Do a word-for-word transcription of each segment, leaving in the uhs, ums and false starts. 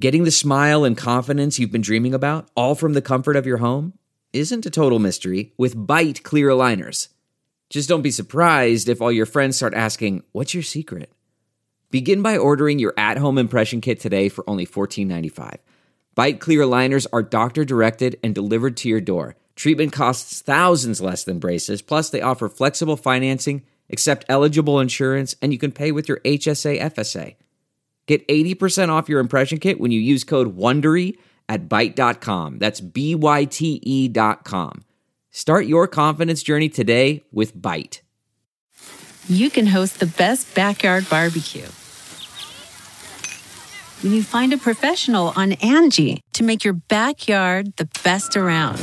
Getting the smile and confidence you've been dreaming about, all from the comfort of your home, isn't a total mystery with Byte clear aligners. Just don't be surprised if all your friends start asking, "What's your secret?" Begin by ordering your at-home impression kit today for only fourteen ninety-five. Byte clear aligners are doctor-directed and delivered to your door. Treatment costs thousands less than braces, plus they offer flexible financing, accept eligible insurance, and you can pay with your H S A F S A. Get eighty percent off your impression kit when you use code WONDERY at byte dot com. That's B Y T E dot com. Start your confidence journey today with Byte. You can host the best backyard barbecue when you find a professional on Angie to make your backyard the best around.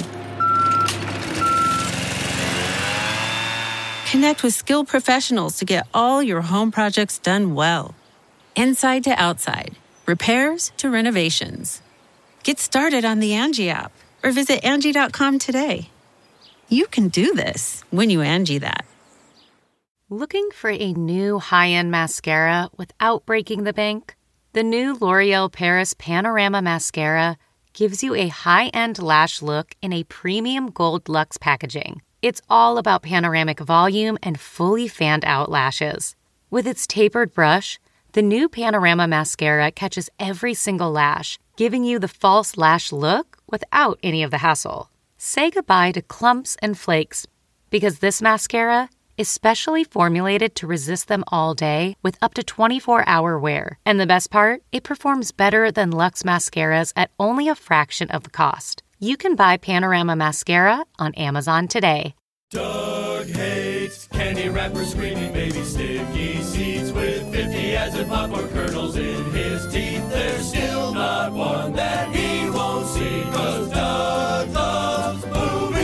Connect with skilled professionals to get all your home projects done well. Inside to outside, repairs to renovations. Get started on the Angie app or visit Angie dot com today. You can do this when you Angie that. Looking for a new high-end mascara without breaking the bank? The new L'Oreal Paris Panorama Mascara gives you a high-end lash look in a premium gold luxe packaging. It's all about panoramic volume and fully fanned-out lashes. With its tapered brush, the new Panorama Mascara catches every single lash, giving you the false lash look without any of the hassle. Say goodbye to clumps and flakes, because this mascara is specially formulated to resist them all day with up to twenty-four hour wear. And the best part? It performs better than Luxe mascaras at only a fraction of the cost. You can buy Panorama Mascara on Amazon today. Doug hates candy wrappers, screaming baby sticky seeds with fifty as in popcorn kernels in his teeth. There's still not one that he won't see, 'cause Doug loves movies.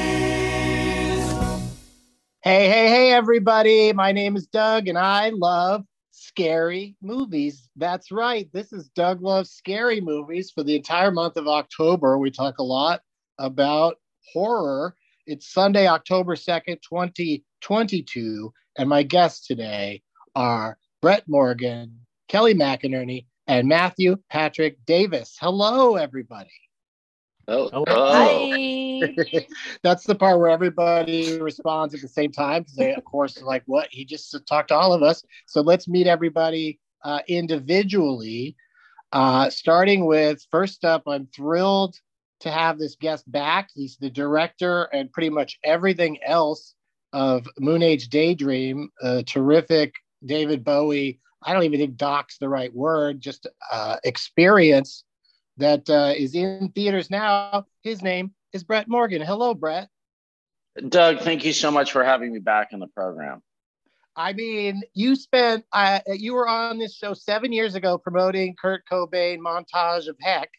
Hey, hey, hey, everybody. My name is Doug, and I love scary movies. That's right. This is Doug Loves Scary Movies. For the entire month of October, we talk a lot about horror. It's Sunday, October second, twenty twenty-two, and my guests today are Brett Morgen, Kelly McInerney, and Matthew Patrick Davis. Hello, everybody. Oh, oh. Hi. That's the part where everybody responds at the same time, because they, of course, are like, what? He just talked to all of us. So let's meet everybody uh, individually, uh, starting with, first up, I'm thrilled to have this guest back. He's the director and pretty much everything else of Moon Age Daydream, a terrific David Bowie, I don't even think doc's the right word, just uh, experience that uh, is in theaters now. His name is Brett Morgen. Hello, Brett. Doug, thank you so much for having me back in the program. I mean, you spent, uh, you were on this show seven years ago promoting Kurt Cobain Montage of Heck.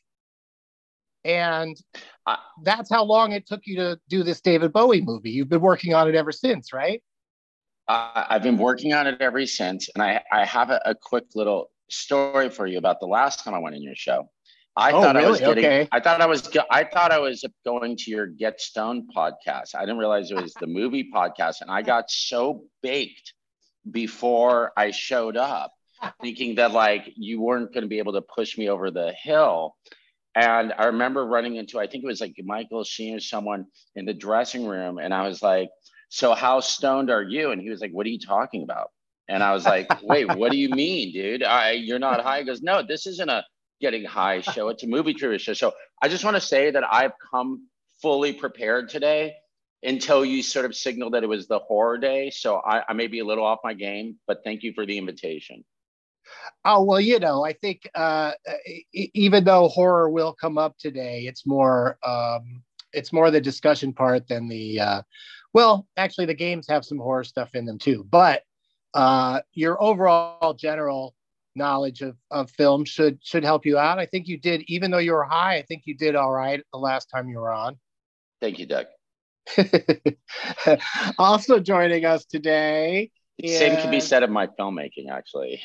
And that's how long it took you to do this David Bowie movie. You've been working on it ever since, right? Uh, I've been working on it ever since. And I, I have a, a quick little story for you about the last time I went in your show. I oh, thought really? I was getting, okay. I thought I was, I thought I was going to your Get Stoned podcast. I didn't realize it was the movie podcast. And I got so baked before I showed up, thinking that like you weren't going to be able to push me over the hill. And I remember running into, I think it was like Michael Sheen or someone in the dressing room. And I was like, so how stoned are you? And he was like, what are you talking about? And I was like, wait, what do you mean, dude? I, you're not high. He goes, no, this isn't a getting high show. It's a movie trivia show. So I just want to say that I've come fully prepared today until you sort of signaled that it was the horror day. So I, I may be a little off my game, but thank you for the invitation. Oh, well, you know, I think uh, e- even though horror will come up today, it's more um, it's more the discussion part than the, uh, well, actually the games have some horror stuff in them too, but uh, your overall general knowledge of, of film should should help you out. I think you did, even though you were high, I think you did all right the last time you were on. Thank you, Doug. Also joining us today Same can be And said of my filmmaking, actually.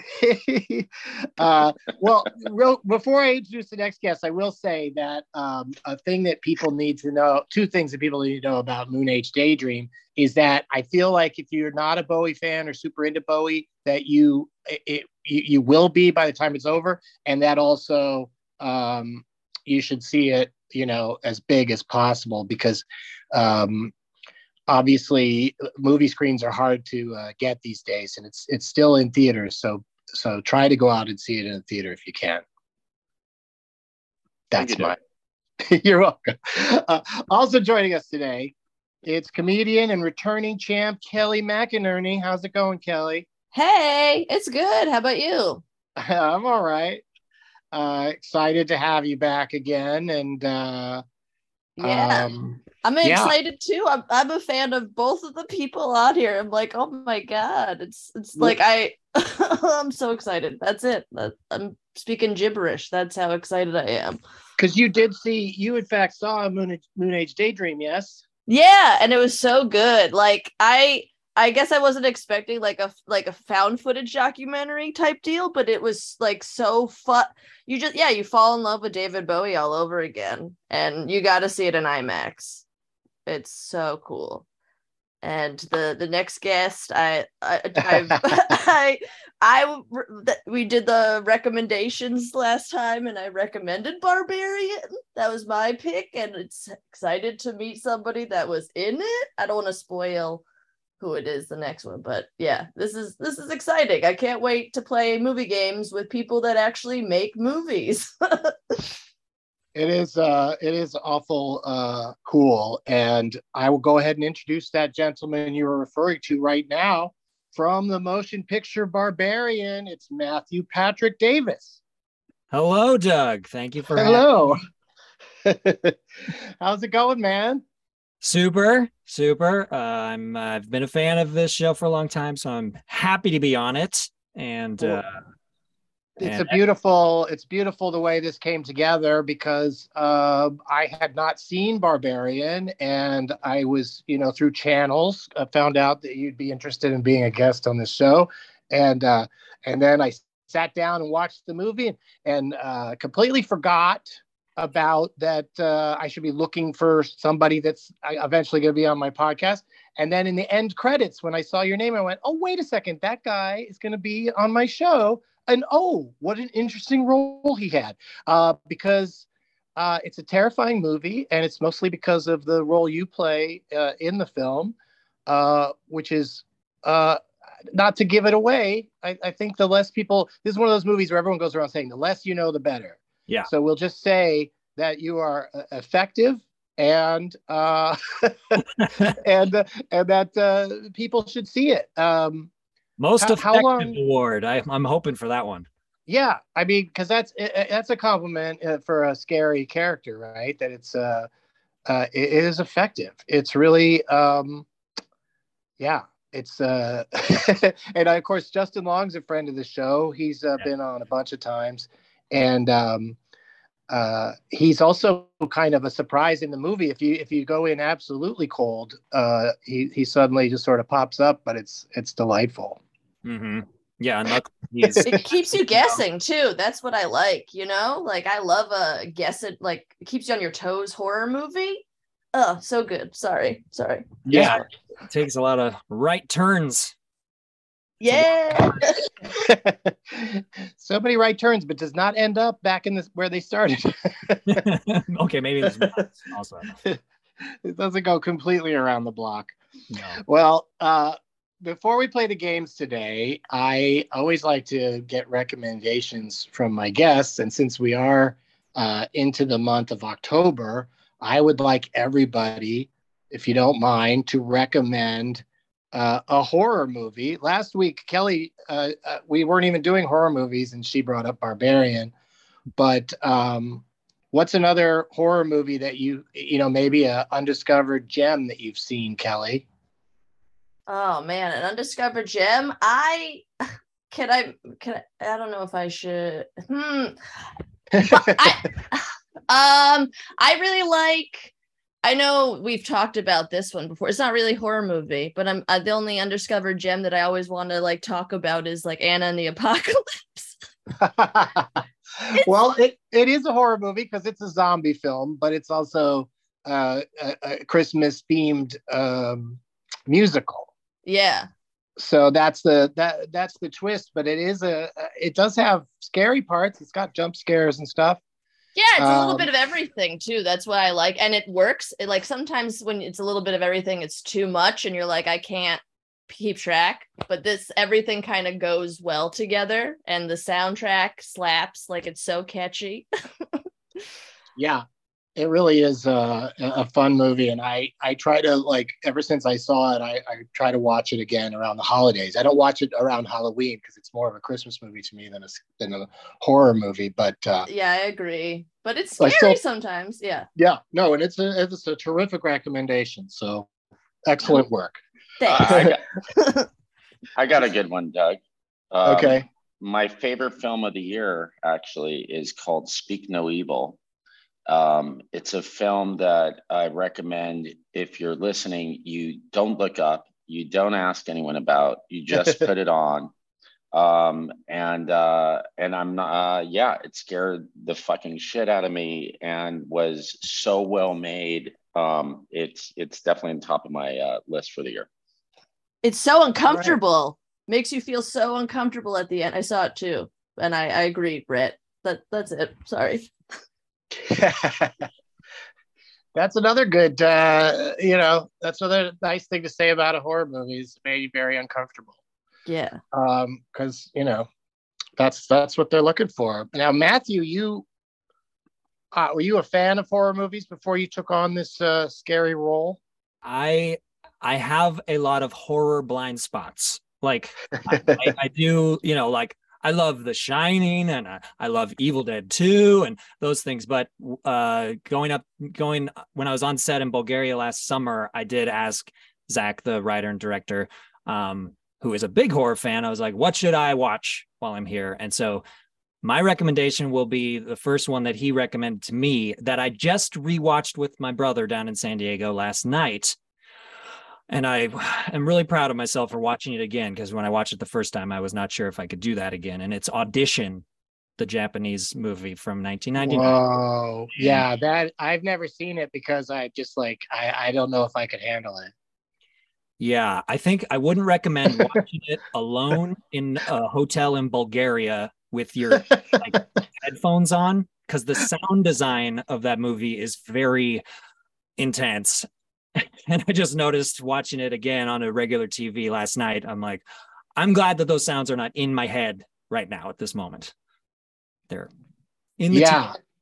uh, well, real, before I introduce the next guest, I will say that um, a thing that people need to know, two things that people need to know about Moon Age Daydream is that I feel like if you're not a Bowie fan or super into Bowie, that you it, you, you will be by the time it's over, and that also um, you should see it, you know, as big as possible because. Um, Obviously, movie screens are hard to uh, get these days, and it's it's still in theaters. So so try to go out and see it in a theater if you can. That's my. You're welcome. Uh, also joining us today, it's comedian and returning champ Kelly McInerney. How's it going, Kelly? Hey, it's good. How about you? I'm all right. Uh, excited to have you back again, and uh, yeah. Um, I'm yeah. excited too. I'm I'm a fan of both of the people on here. I'm like, oh my god, it's it's like I I'm so excited. That's it. I'm speaking gibberish. That's how excited I am. Because you did see, you in fact saw Moon Moon Age Daydream, yes? Yeah, and it was so good. Like I I guess I wasn't expecting like a like a found footage documentary type deal, but it was like so fun. You just yeah, you fall in love with David Bowie all over again, and you got to see it in IMAX. It's so cool. And the the next guest, I I I, I I we did the recommendations last time, and I recommended Barbarian. That was my pick, and it's excited to meet somebody that was in it. I don't want to spoil who it is the next one, but yeah, this is this is exciting. I can't wait to play movie games with people that actually make movies. It is uh it is awful uh cool, and I will go ahead and introduce that gentleman you were referring to right now from the motion picture Barbarian. It's Matthew Patrick Davis. Hello, Doug. Thank you for hello. How's it going, man? Super, super. Uh, I'm uh, I've been a fan of this show for a long time, so I'm happy to be on it. And Cool. uh, It's and a beautiful, it's beautiful the way this came together because uh, I had not seen Barbarian, and I was, you know, through channels, uh, found out that you'd be interested in being a guest on this show, and uh, and then I sat down and watched the movie and, and uh, completely forgot about that uh, I should be looking for somebody that's eventually going to be on my podcast. And then in the end credits, when I saw your name, I went, oh, wait a second, that guy is going to be on my show. And oh, what an interesting role he had, uh, because uh, it's a terrifying movie, and it's mostly because of the role you play uh, in the film, uh, which is uh, not to give it away. I, I think the less people, this is one of those movies where everyone goes around saying, the less you know, the better. Yeah. So we'll just say that you are uh, effective and uh, and uh, and that uh, people should see it. Um, Most how, effective how long, award. I, I'm hoping for that one. Yeah, I mean, because that's that's a compliment uh, for a scary character, right? That it's uh, uh it, it is effective. It's really um, yeah. It's uh, and of course Justin Long's a friend of the show. He's uh, yeah. been on a bunch of times, and um, uh, he's also kind of a surprise in the movie. If you if you go in absolutely cold, uh, he he suddenly just sort of pops up, but it's it's delightful. Mm-hmm. Yeah, and it keeps you guessing too. That's what I like. You know, like I love a guess it. Like it keeps you on your toes. Horror movie. Oh, so good. Sorry, sorry. Yeah, it takes a lot of right turns. Yeah. So many right turns, but does not end up back in this where they started. Okay, maybe this also. It doesn't go completely around the block. No. Well, uh, before we play the games today, I always like to get recommendations from my guests, and since we are uh, into the month of October, I would like everybody, if you don't mind, to recommend uh, a horror movie. Last week, Kelly, uh, uh, we weren't even doing horror movies, and she brought up Barbarian. But um, what's another horror movie that you, you know, maybe a undiscovered gem that you've seen, Kelly? Oh man, an undiscovered gem. I can I can I, I don't know if I should. Hmm. I, um, I really like I know we've talked about this one before. It's not really a horror movie, but I'm uh, the only undiscovered gem that I always want to like talk about is like Anna and the Apocalypse. Well, it, it is a horror movie because it's a zombie film, but it's also uh, a, a Christmas themed um, musical. Yeah. So that's the that that's the twist, but it is a it does have scary parts. It's got jump scares and stuff. Yeah, it's a little Um, bit of everything too. That's what I like, and it works. It, like sometimes when it's a little bit of everything, it's too much, and you're like, I can't keep track. But this everything kind of goes well together, and the soundtrack slaps. Like it's so catchy. Yeah, it really is a, a fun movie, and I I try to like ever since I saw it, I, I try to watch it again around the holidays. I don't watch it around Halloween because it's more of a Christmas movie to me than a than a horror movie. But uh, Yeah, I agree. But it's I scary still- sometimes. Yeah. yeah, no, and it's a it's a terrific recommendation. So excellent work. Uh, Thanks. I, got, I got a good one, Doug. Um, Okay. My favorite film of the year actually is called Speak No Evil. Um, it's a film that I recommend if you're listening, you don't look up, you don't ask anyone about, you just put it on. Um, and uh, and I'm not, uh, yeah, it scared the fucking shit out of me and was so well made. Um, it's it's definitely on top of my uh, list for the year. It's so uncomfortable. Makes you feel so uncomfortable at the end. I saw it too, and I I agree, Brett. That that's it. Sorry. That's another good, uh, you know, that's another nice thing to say about a horror movie is it made you very uncomfortable. Yeah. Um, because you know, that's that's what they're looking for. Now, Matthew, you uh, were you a fan of horror movies before you took on this uh, scary role? I I have a lot of horror blind spots. Like I, I, I do, you know, like I love The Shining and I, I love Evil Dead two and those things. But uh, going up, going when I was on set in Bulgaria last summer, I did ask Zach, the writer and director, um, who is a big horror fan. I was like, what should I watch while I'm here? And so my recommendation will be the first one that he recommended to me that I just rewatched with my brother down in San Diego last night. And I am really proud of myself for watching it again, because when I watched it the first time, I was not sure if I could do that again. And it's Audition, the Japanese movie from nineteen ninety-nine. Whoa, yeah, that I've never seen it because I just like I I don't know if I could handle it. Yeah, I think I wouldn't recommend watching it alone in a hotel in Bulgaria with your like headphones on, because the sound design of that movie is very intense. And I just noticed watching it again on a regular T V last night. I'm like, I'm glad that those sounds are not in my head right now at this moment. They're in the Yeah. T V.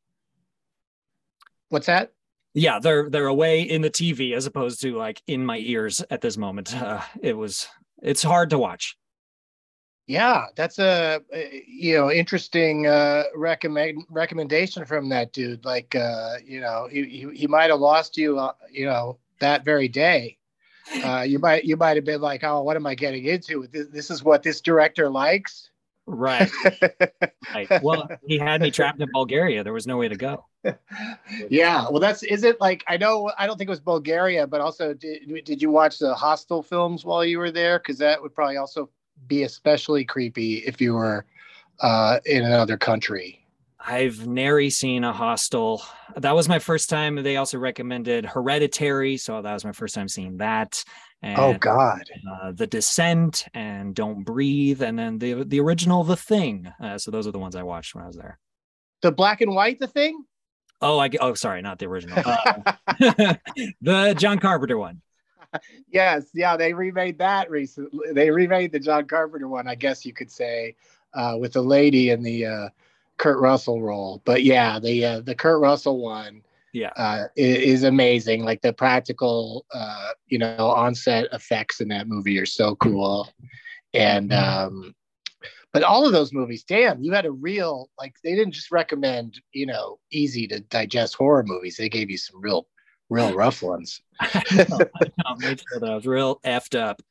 What's that? Yeah, they're they're away in the T V as opposed to like in my ears at this moment. Uh, it was it's hard to watch. Yeah, that's a you know interesting uh, recommend recommendation from that dude. Like uh, you know he he, he might have lost you uh, you know that very day. Uh, you might you might have been like, oh, what am I getting into? This, this is what this director likes. Right. Right. Well, he had me trapped in Bulgaria. There was no way to go. Yeah. Well, that's is it like I know I don't think it was Bulgaria, but also did did you watch the Hostel films while you were there? Because that would probably also be especially creepy if you were uh, in another country. I've nary seen a Hostel. That was my first time. They also recommended Hereditary, so that was my first time seeing that. And, Oh God. uh, The Descent and Don't Breathe, and then the the original The Thing. Uh, so those are the ones I watched when I was there. The black and white, the thing? Oh, I oh sorry, not the original. Uh, the John Carpenter one. Yes, yeah, they remade that recently. They remade the John Carpenter one, I guess you could say, uh, with the lady in the uh, Kurt Russell role. But yeah, the uh, the Kurt Russell one, Yeah, uh, is, is amazing. Like the practical, uh, you know, on-set effects in that movie are so cool. And um, but all of those movies, damn, you had a real like. They didn't just recommend, you know, easy to digest horror movies. They gave you some real, real rough ones. I know, I know, made sure that I was real effed up.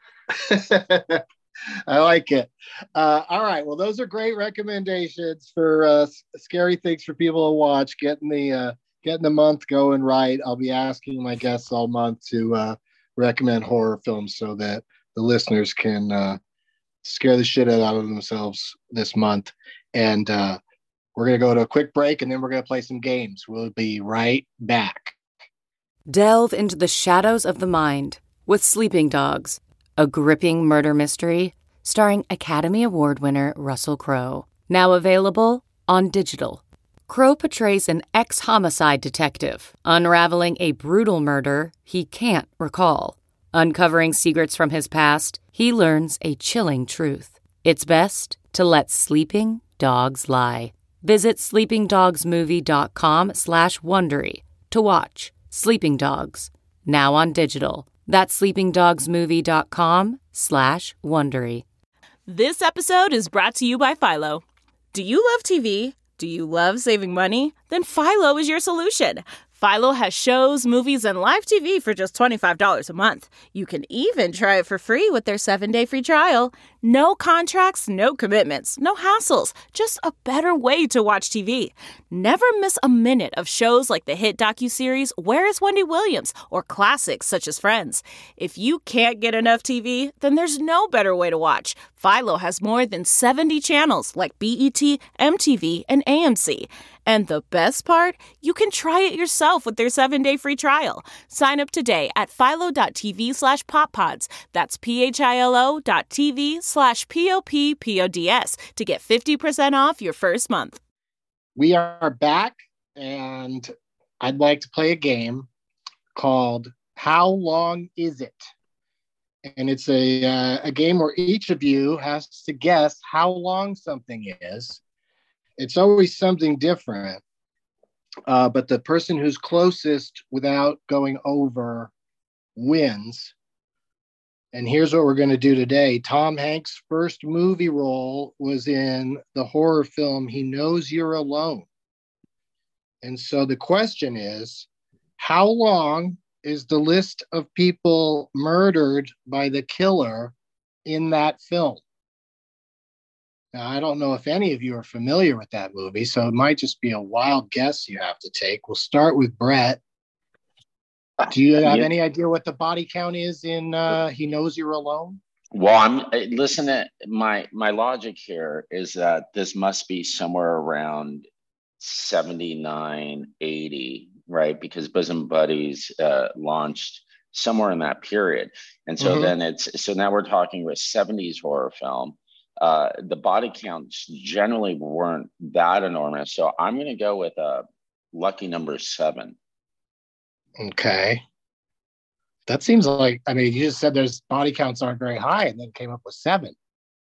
I like it. Uh, all right. Well, those are great recommendations for uh, scary things for people to watch. Getting the uh, getting the month going right. I'll be asking my guests all month to uh, recommend horror films so that the listeners can uh, scare the shit out of themselves this month. And uh, we're going to go to a quick break, and then we're going to play some games. We'll be right back. Delve into the shadows of the mind with Sleeping Dogs, a gripping murder mystery starring Academy Award winner Russell Crowe. Now available on digital. Crowe portrays an ex-homicide detective unraveling a brutal murder he can't recall. Uncovering secrets from his past, he learns a chilling truth. It's best to let sleeping dogs lie. Visit sleepingdogsmovie.com slash Wondery to watch Sleeping Dogs, now on digital. That's sleepingdogsmovie.com slash Wondery. This episode is brought to you by Philo. Do you love T V? Do you love saving money? Then Philo is your solution. Philo has shows, movies, and live T V for just twenty-five dollars a month. You can even try it for free with their seven-day free trial. No contracts, no commitments, no hassles. Just a better way to watch T V. Never miss a minute of shows like the hit docuseries Where is Wendy Williams? Or classics such as Friends. If you can't get enough T V, then there's no better way to watch. Philo has more than seventy channels like B E T, M T V, and A M C. And the best part? You can try it yourself with their seven-day free trial. Sign up today at philo.tv slash poppods. That's P-H-I-L-O dot TV slash P-O-P-P-O-D-S to get fifty percent off your first month. We are back, and I'd like to play a game called How Long Is It? And it's a, uh, a game where each of you has to guess how long something is. It's always something different, uh, but the person who's closest without going over wins. And here's what we're going to do today. Tom Hanks' first movie role was in the horror film He Knows You're Alone. And so the question is, how long is the list of people murdered by the killer in that film? Now, I don't know if any of you are familiar with that movie, so it might just be a wild guess you have to take. We'll start with Brett. Do you have Yeah. any idea what the body count is in uh, He Knows You're Alone? Well, I'm listen to my my logic here is that this must be somewhere around seventy-nine, eighty, right? Because Bosom Buddies uh, launched somewhere in that period. And so Mhm. then it's so now we're talking about seventies horror film. Uh, the body counts generally weren't that enormous. So I'm going to go with a lucky number seven. Okay. That seems like, I mean, you just said there's body counts aren't very high and then came up with seven.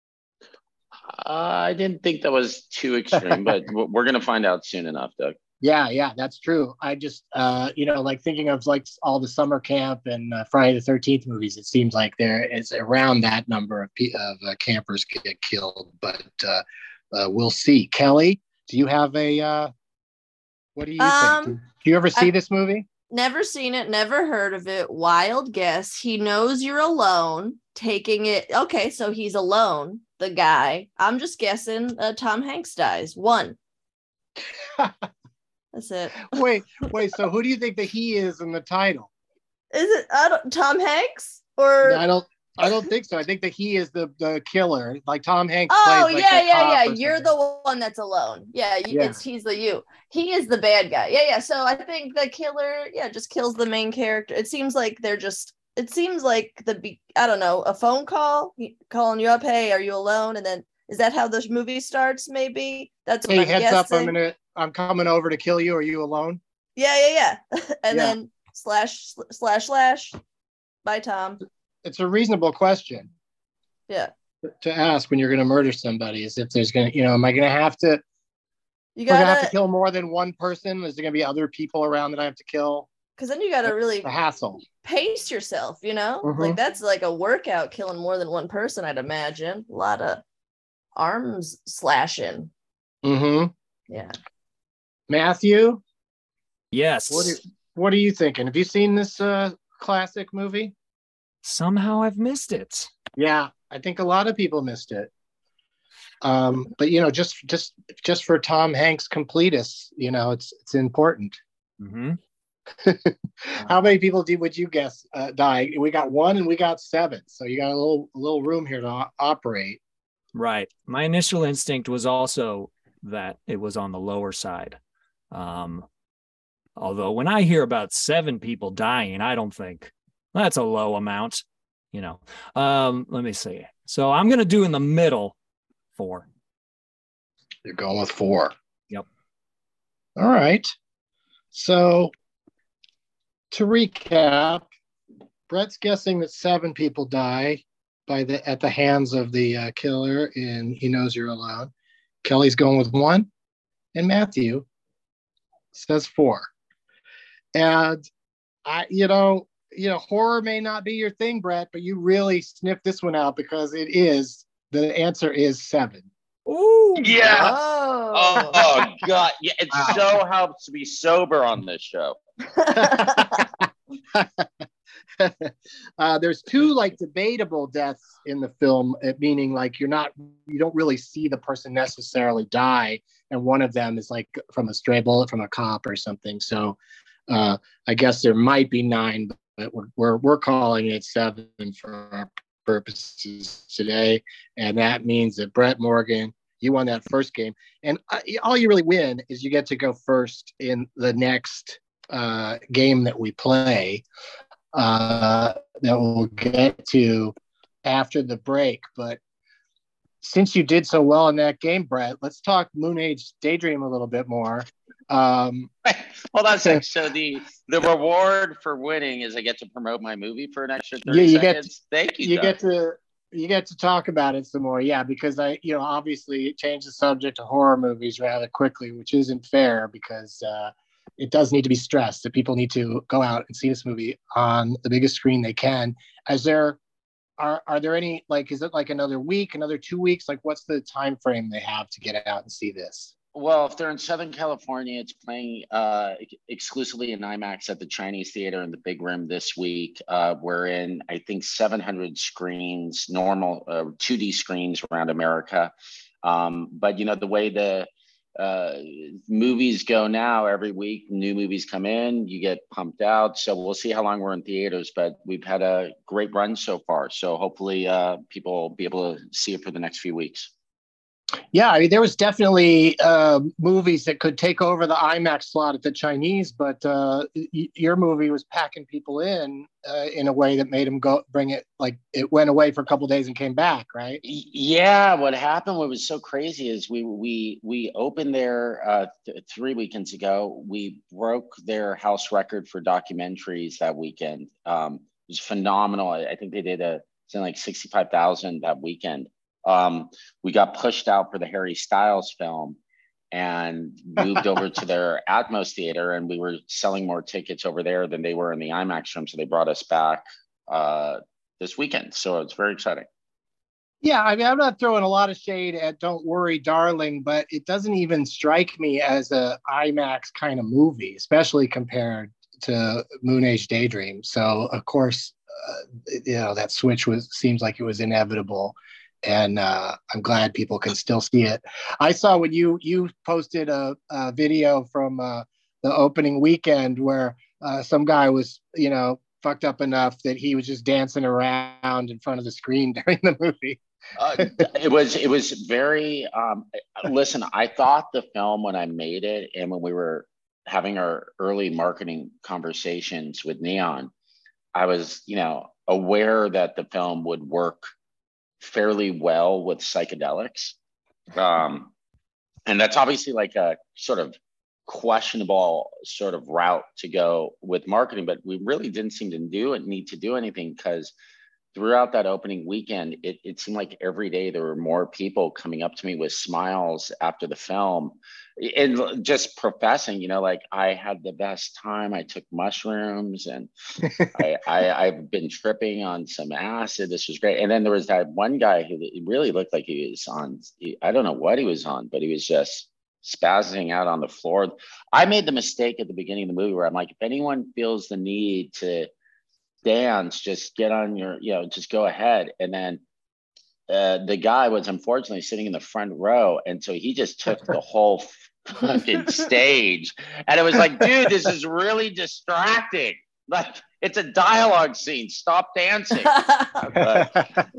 Uh, I didn't think that was too extreme, but w- we're going to find out soon enough, Doug. Yeah, yeah, that's true. I just, uh, you know, like thinking of like all the summer camp and uh, Friday the thirteenth movies, it seems like there is around that number of, pe- of uh, campers get killed, but uh, uh, we'll see. Kelly, do you have a, uh, what do you Um, think? Do you ever see I- this movie? Never seen it, never heard of it. Wild guess. He knows you're alone, taking it. Okay, so he's alone, the guy. I'm just guessing uh, Tom Hanks dies. One. That's it. Wait, wait, so who do you think that he is in the title? Is it I don't, Tom Hanks? Or I don't I don't think so. I think that he is the, the killer. Like Tom Hanks oh plays like yeah, a yeah, cop yeah. or You're something. the one that's alone. Yeah, you, Yeah. it's he's the you. He is the bad guy. Yeah, yeah. So I think the killer, yeah, just kills the main character. It seems like they're just. It seems like the be. I don't know, a phone call he- calling you up. Hey, are you alone? And then is that how the movie starts? Maybe that's what Hey, I'm heads guessing. up, I'm gonna I'm coming over to kill you. Are you alone? Yeah, yeah, yeah. and Yeah. then slash slash slash. Bye, Tom. It's a reasonable question Yeah, to ask when you're gonna murder somebody, is if there's gonna, you know, am I gonna have to you we're gonna have to gotta, kill more than one person? Is there gonna be other people around that I have to kill? because then you gotta really The hassle. pace yourself, you know? Mhm. Like that's like a workout killing more than one person, I'd imagine. A lot of arms slashing. Mm-hmm. Yeah. Matthew, Yes. what are, what are you thinking? Have you seen this uh, classic movie? Somehow I've missed it. Yeah, I think a lot of people missed it. Um, but you know, just just just for Tom Hanks completists, you know, it's it's important. Mm-hmm. How many people did would you guess uh, die? We got one and we got seven, so you got a little a little room here to o- operate. Right. My initial instinct was also that it was on the lower side. Um, although when I hear about seven people dying, I don't think that's a low amount. You know. Um, let me see. So I'm gonna do in the middle four. You're going with four. Yep. All right. So to recap, Brett's guessing that seven people die by the at the hands of the uh, killer in He Knows You're Alone. Kelly's going with one, and Matthew says four. And I, you know, you know, horror may not be your thing, Brett, but you really sniffed this one out because it is. The answer is seven. Ooh. Yes. Oh. Oh God. Yeah, it Wow. so helps to be sober on this show. uh, there's two like debatable deaths in the film, uh, meaning like you're not, you don't really see the person necessarily die, and one of them is like from a stray bullet from a cop or something. So uh, I guess there might be nine, but we're we're, we're calling it seven for our purposes today, and that means that Brett Morgan, you won that first game, and uh, all you really win is you get to go first in the next uh, game that we play. Uh, that we'll get to after the break. But since you did so well in that game, Brett, let's talk Moon Age Daydream a little bit more. Um, Hold on a sec. So the the reward for winning is I get to promote my movie for an extra thirty yeah, you seconds. get to, Thank you. you Doug. get to you get to talk about it some more. Yeah, because I, you know, obviously change the subject to horror movies rather quickly, which isn't fair because uh, it does need to be stressed that people need to go out and see this movie on the biggest screen they can. Is there are are there any, like, is it like another week, another two weeks? Like, what's the time frame they have to get out and see this? Well, if they're in Southern California, it's playing uh, exclusively in IMAX at the Chinese Theater in the Big Room this week. Uh, we're in, I think, seven hundred screens, normal uh, two D screens around America. Um, but, you know, the way the uh, movies go now, every week, new movies come in, you get pumped out. So we'll see how long we're in theaters, but we've had a great run so far. So hopefully uh, people will be able to see it for the next few weeks. Yeah, I mean, there was definitely uh, movies that could take over the IMAX slot at the Chinese, but uh, y- your movie was packing people in uh, in a way that made them go bring it, like it went away for a couple of days and came back, right? Yeah, what happened, what was so crazy is we we we opened there uh, th- three weekends ago. We broke their house record for documentaries that weekend. Um, it was phenomenal. I, I think they did a something like sixty-five thousand that weekend. Um, we got pushed out for the Harry Styles film and moved over to their Atmos Theater, and we were selling more tickets over there than they were in the IMAX room. So they brought us back uh, this weekend. So it's very exciting. Yeah, I mean, I'm not throwing a lot of shade at Don't Worry, Darling, but it doesn't even strike me as a IMAX kind of movie, especially compared to Moon Age Daydream. So, of course, uh, you know, that switch was seems like it was inevitable. And uh, I'm glad people can still see it. I saw when you you posted a, a video from uh, the opening weekend where uh, some guy was, you know, fucked up enough that he was just dancing around in front of the screen during the movie. uh, it was it was very. Um, listen, I thought the film when I made it, and when we were having our early marketing conversations with Neon, I was, you know, aware that the film would work fairly well with psychedelics. Um, and that's obviously like a sort of questionable sort of route to go with marketing, but we really didn't seem to do it, need to do anything, because throughout that opening weekend, it, it seemed like every day there were more people coming up to me with smiles after the film and just professing, you know, like, I had the best time. I took mushrooms and I, I, I've been tripping on some acid. This was great. And then there was that one guy who really looked like he was on, I don't know what he was on, but he was just spazzing out on the floor. I made the mistake at the beginning of the movie where I'm like, if anyone feels the need to dance, just get on your, you know, just go ahead. And then uh, the guy was unfortunately sitting in the front row, and so he just took the whole fucking stage. And it was like, dude, this is really distracting. Like, it's a dialogue scene. Stop dancing. But,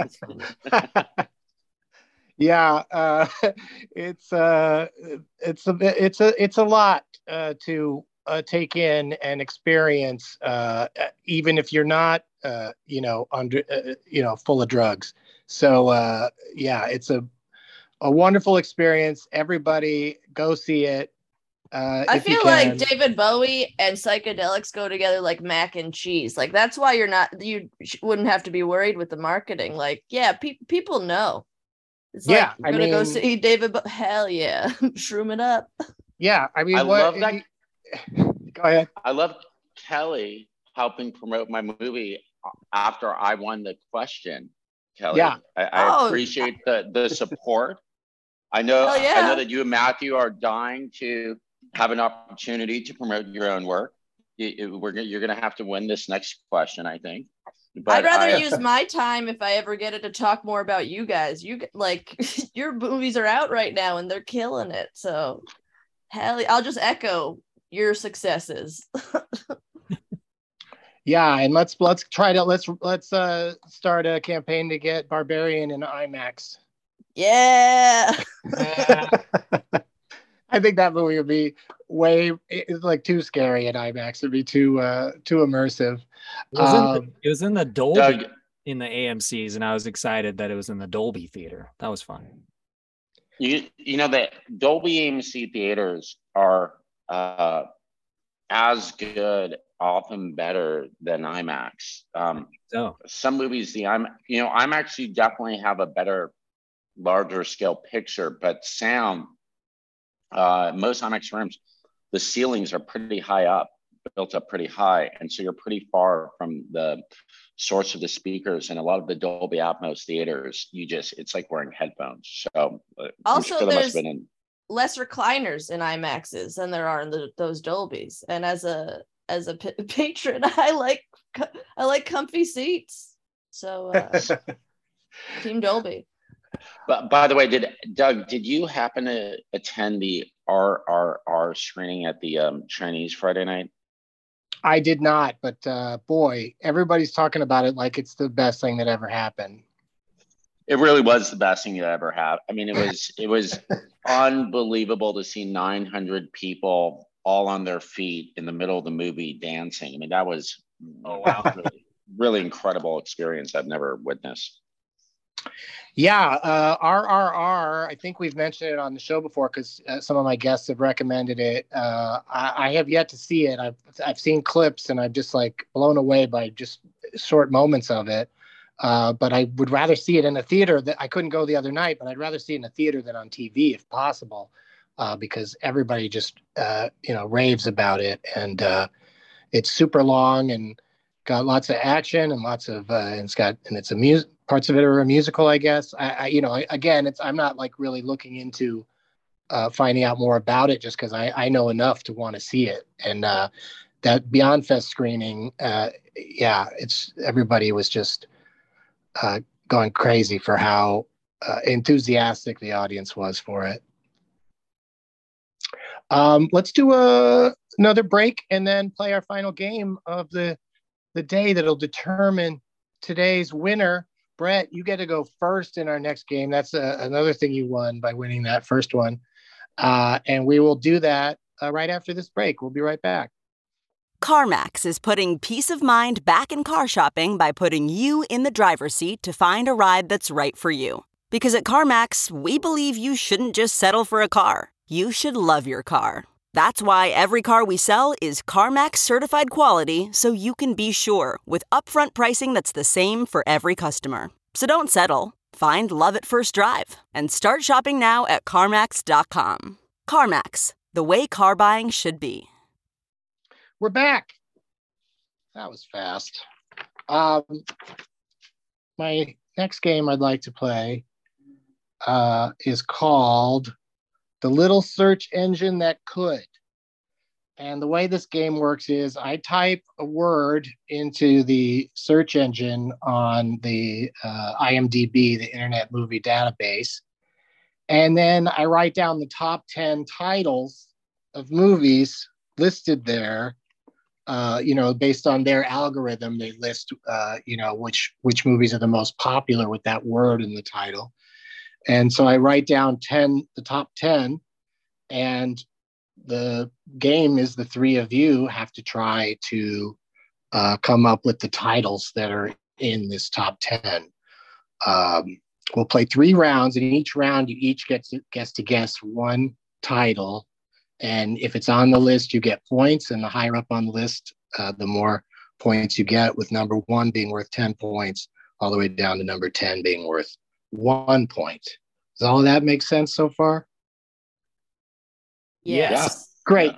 yeah, uh, it's uh, it's a it's a it's a lot uh, to uh, take in and experience, uh, even if you're not, uh, you know, under, uh, you know, full of drugs. So uh, yeah, it's a a wonderful experience. Everybody go see it. Uh, I if you feel can. like David Bowie and psychedelics go together like mac and cheese. Like that's why you're not you sh- wouldn't have to be worried with the marketing. Like yeah, pe- people know. It's Yeah, like I gonna go mean- see David. Bo- Hell yeah, shroom it up. Yeah, I mean, I what, love that. Go ahead. I love Kelly helping promote my movie after I won the question. Kelly, Yeah. I, I Oh. appreciate the the support. I know, Hell yeah. I know that you and Matthew are dying to have an opportunity to promote your own work. You, you- we're gonna- you're going to have to win this next question, I think. But I'd rather I- use my time if I ever get it to talk more about you guys. You g- like your movies are out right now and they're killing it. So hell, I'll just echo your successes. Yeah, and let's let's try to let's let's uh start a campaign to get Barbarian in IMAX. Yeah. I think that movie would be way it's like too scary in IMAX. It'd be too uh too immersive. It was, in Um, the, it was in the Dolby Doug, in the A M Cs, and I was excited that it was in the Dolby theater. That was fun. you you know that Dolby A M C theaters are uh, as good, often better than IMAX. Um, So some movies, the I'm you know IMAX, you definitely have a better, larger scale picture, but sound. Uh, most IMAX rooms, the ceilings are pretty high up, built up pretty high, and so you're pretty far from the source of the speakers. And a lot of the Dolby Atmos theaters, you just it's like wearing headphones. So uh, I'm Also, sure there must there's have been an- less recliners in IMAXs than there are in the, those Dolbys. And as a as a p- patron, I like I like comfy seats. So uh, Team Dolby. But by the way, did Doug, did you happen to attend the R R R screening at the um, Chinese Friday night? I did not, but uh, boy, everybody's talking about it like it's the best thing that ever happened. It really was the best thing you ever have. I mean, it was it was unbelievable to see nine hundred people all on their feet in the middle of the movie dancing. I mean, that was Oh, wow. really, really incredible experience I've never witnessed. Yeah, uh, R R R. I think we've mentioned it on the show before because uh, some of my guests have recommended it. Uh, I, I have yet to see it. I've I've seen clips and I'm just like blown away by just short moments of it. Uh, but I would rather see it in a theater. That I couldn't go the other night, but I'd rather see it in a theater than on T V if possible, uh, because everybody just uh, you know raves about it, and uh, it's super long and got lots of action and lots of uh, and it's got and it's a music. Parts of it are a musical, I guess. I, I you know, I, again, it's I'm not like really looking into uh, finding out more about it just because I, I know enough to want to see it. And uh, that Beyond Fest screening, uh, yeah, it's everybody was just uh, going crazy for how uh, enthusiastic the audience was for it. Um, let's do a another break and then play our final game of the the day that'll determine today's winner. Brett, you get to go first in our next game. That's a, another thing you won by winning that first one. Uh, and we will do that uh, right after this break. We'll be right back. CarMax is putting peace of mind back in car shopping by putting you in the driver's seat to find a ride that's right for you. Because at CarMax, we believe you shouldn't just settle for a car. You should love your car. That's why every car we sell is CarMax certified quality, so you can be sure with upfront pricing that's the same for every customer. So don't settle. Find love at first drive and start shopping now at CarMax dot com. CarMax, the way car buying should be. We're back. That was fast. Um, my next game I'd like to play uh, is called The Little Search Engine That Could. And the way this game works is I type a word into the search engine on the uh, I M D B, the Internet Movie Database, And then I write down the top ten titles of movies listed there. Uh, you know, based on their algorithm, they list, uh, you know, which which movies are the most popular with that word in the title. And so I write down ten, the top ten, and the game is the three of you have to try to uh, come up with the titles that are in this top ten. Um, we'll play three rounds, and in each round, you each get to, gets to guess one title. And if it's on the list, you get points. And the higher up on the list, uh, the more points you get, with number one being worth ten points, all the way down to number ten being worth one point. Does all of that make sense so far? Yes. Great.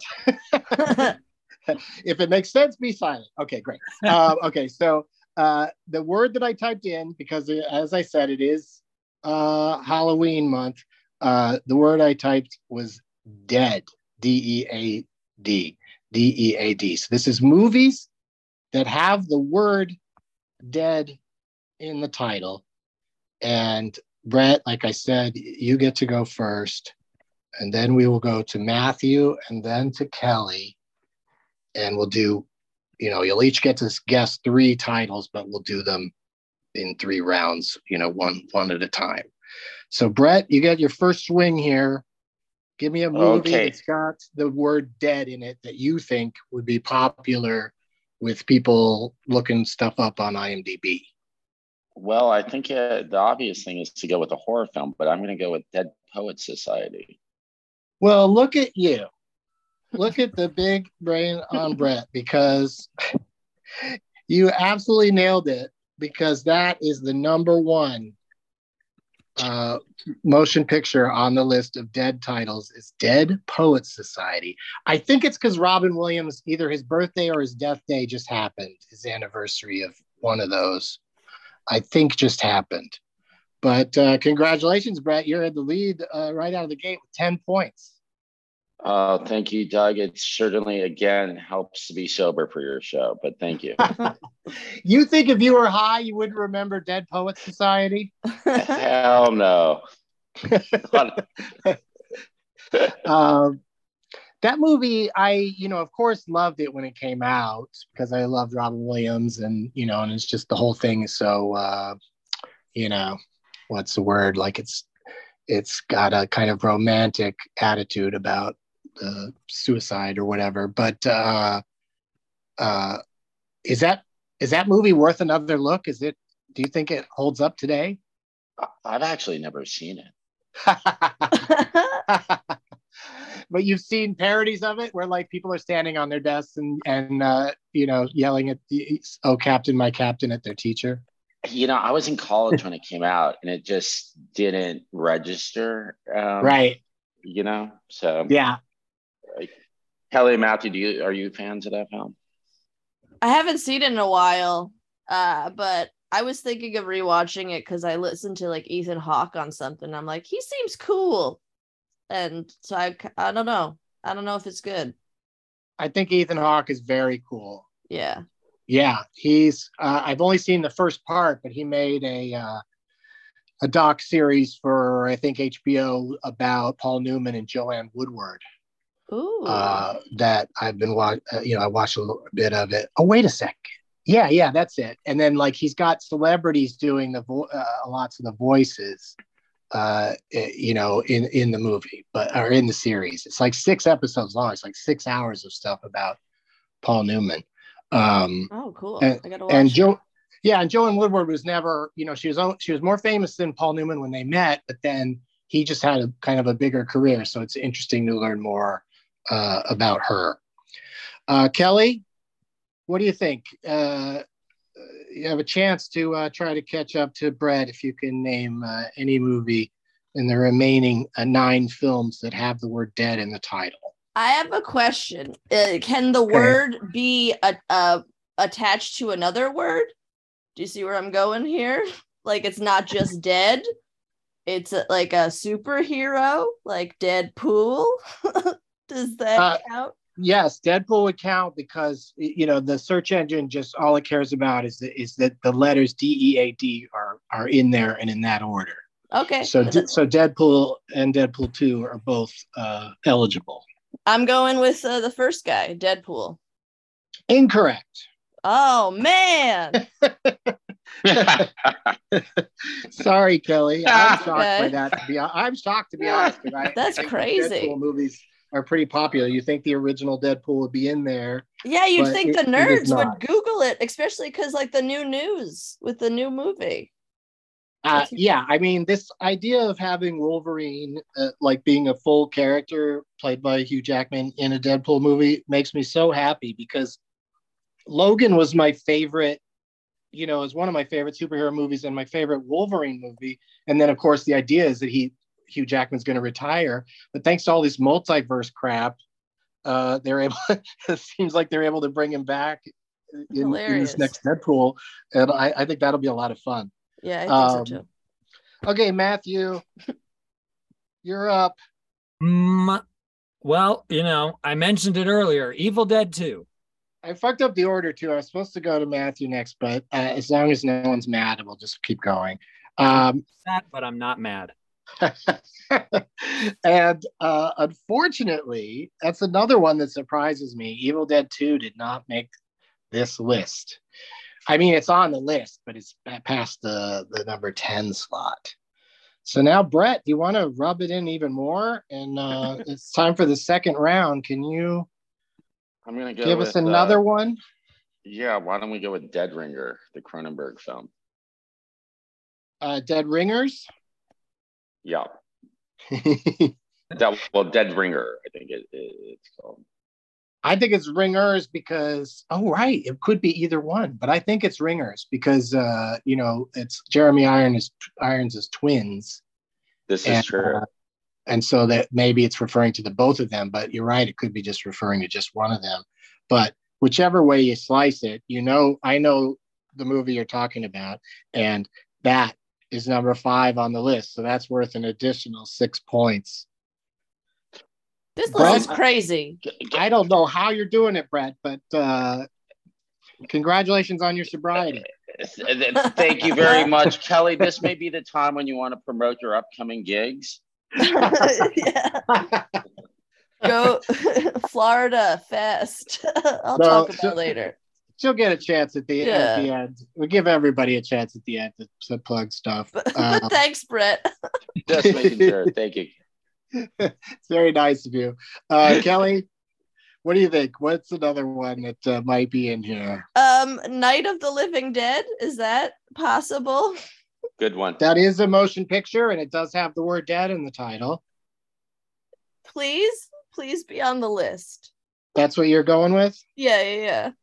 If it makes sense, be silent. Okay, great. Uh, okay, so uh, the word that I typed in, because it, as I said, it is uh, Halloween month. Uh, the word I typed was dead. D E A D. D E A D. So this is movies that have the word dead in the title. And Brett, like I said, you get to go first. And then we will go to Matthew and then to Kelly. And we'll do, you know, you'll each get to guess three titles, but we'll do them in three rounds, you know, one one at a time. So Brett, you get your first swing here. Give me a movie Okay. that's got the word dead in it that you think would be popular with people looking stuff up on IMDb. Well, I think uh, the obvious thing is to go with a horror film, but I'm going to go with Dead Poets Society. Well, look at you. Look at the big brain on Brett, because you absolutely nailed it, because that is the number one uh, motion picture on the list of dead titles is Dead Poets Society. I think it's because Robin Williams, either his birthday or his death day just happened, his anniversary of one of those, I think just happened. But uh, congratulations, Brett. You're in the lead uh, right out of the gate with ten points. Oh, thank you, Doug. It certainly, again, helps to be sober for your show, but thank you. You think if you were high, you wouldn't remember Dead Poets Society? Hell no. um, that movie, I, you know, of course, loved it when it came out because I loved Robin Williams, and, you know, and it's just the whole thing is so, uh, you know, what's the word? Like it's, it's got a kind of romantic attitude about uh, suicide or whatever. But uh, uh, is that is that movie worth another look? Is it? Do you think it holds up today? I've actually never seen it. But you've seen parodies of it where like people are standing on their desks and and uh, you know, yelling at the "Oh, Captain, my Captain" at their teacher. You know, I was in college when it came out, and it just didn't register. Um, Right. You know, so yeah. Like, Kelly and Matthew, do you are you fans of that film? I haven't seen it in a while, uh, but I was thinking of rewatching it because I listened to like Ethan Hawke on something. I'm like, he seems cool, and so I I don't know. I don't know if it's good. I think Ethan Hawke is very cool. Yeah. Yeah, he's. Uh, I've only seen the first part, but he made a uh, a doc series for I think H B O about Paul Newman and Joanne Woodward. Ooh. Uh, that I've been watching. Uh, you know, I watched a little bit of it. Oh, wait a second. Yeah, yeah, that's it. And then like he's got celebrities doing the vo- uh, lots of the voices. Uh, you know, in in the movie, but or in the series, it's like six episodes long. It's like six hours of stuff about Paul Newman. Um, oh, cool! And, I gotta watch and it. Joe, yeah, and Joanne Woodward was never, you know, she was she was more famous than Paul Newman when they met, but then he just had a kind of a bigger career. So it's interesting to learn more uh, about her. Uh, Kelly, what do you think? Uh, you have a chance to uh, try to catch up to Brett if you can name uh, any movie in the remaining uh, nine films that have the word "dead" in the title. I have a question. Uh, can the Okay. word be a, a, attached to another word? Do you see where I'm going here? Like it's not just dead. It's a, like a superhero, like Deadpool. Does that Uh, count? Yes, Deadpool would count because you know the search engine just all it cares about is that is that the letters D E A D are are in there and in that order. Okay. So, so Deadpool and Deadpool two are both uh, eligible. I'm going with uh, the first guy, Deadpool. Incorrect. Oh man. Sorry, Kelly. I'm shocked Okay. by that. To be, I'm shocked to be honest. I, That's I think crazy. Deadpool movies are pretty popular. You think the original Deadpool would be in there? Yeah, you'd but think it- the it is nerds would not. Google it, especially because like the new news with the new movie. Uh, yeah, I mean, this idea of having Wolverine uh, like being a full character played by Hugh Jackman in a Deadpool movie makes me so happy because Logan was my favorite, you know, is one of my favorite superhero movies and my favorite Wolverine movie. And then, of course, the idea is that he Hugh Jackman's going to retire, but thanks to all this multiverse crap, uh, they're able. It seems like they're able to bring him back in, in Hilarious. this next Deadpool, and I, I think that'll be a lot of fun. Yeah, I think Um, so too. Okay, Matthew, you're up. Mm, well, you know, I mentioned it earlier. Evil Dead two. I fucked up the order too. I was supposed to go to Matthew next, but uh, as long as no one's mad, we'll just keep going. Um, That, but I'm not mad. and uh, unfortunately, that's another one that surprises me. Evil Dead two did not make this list. I mean, it's on the list, but it's past the, the number ten slot. So now, Brett, you want to rub it in even more? And uh, it's time for the second round. Can you I'm gonna go give with, us another uh, one? Yeah, why don't we go with Dead Ringer, the Cronenberg film? Uh, Dead Ringers? Yeah. That, well, Dead Ringer, I think it, it, it's called. I think it's Ringers because, oh, right, it could be either one, but I think it's Ringers because, uh, you know, it's Jeremy Irons, Irons is twins. This is and, true. uh, and so that maybe it's referring to the both of them, but you're right, it could be just referring to just one of them. But whichever way you slice it, you know, I know the movie you're talking about, and that is number five on the list. So that's worth an additional six points. This list Brett, is crazy. I don't know how you're doing it, Brett, but uh, congratulations on your sobriety. Thank you very much, Kelly. This may be the time when you want to promote your upcoming gigs. Yeah. Go Florida Fest. I'll No, talk about so- it later. She'll get a chance at the, Yeah. at the end. We'll give everybody a chance at the end to, to plug stuff. But, Um, but thanks, Brett. Just making sure. Thank you. it's very nice of you. Uh, Kelly, what do you think? What's another one that uh, might be in here? Um, Night of the Living Dead. Is that possible? Good one. That is a motion picture, and it does have the word dead in the title. Please, please be on the list. That's what you're going with? Yeah, yeah, yeah.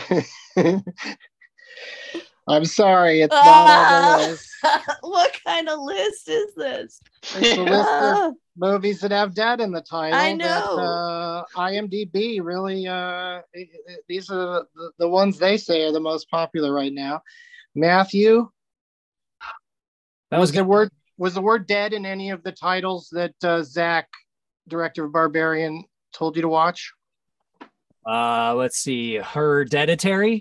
I'm sorry, it's not on the list. What kind of list is this? It's a list Ah, of movies that have dead in the title. I That, know. uh, IMDb really, uh, it- it- these are the, the ones they say are the most popular right now. Matthew, That was was the good. word was the word dead in any of the titles that uh, Zach, director of Barbarian, told you to watch? Uh, let's see. Hereditary